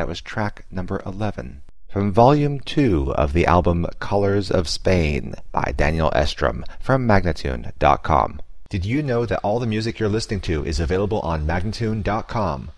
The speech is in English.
That was track number 11. From Volume 2 of the album Colors of Spain by Daniel Estrom from Magnatune.com. Did you know that all the music you're listening to is available on Magnatune.com?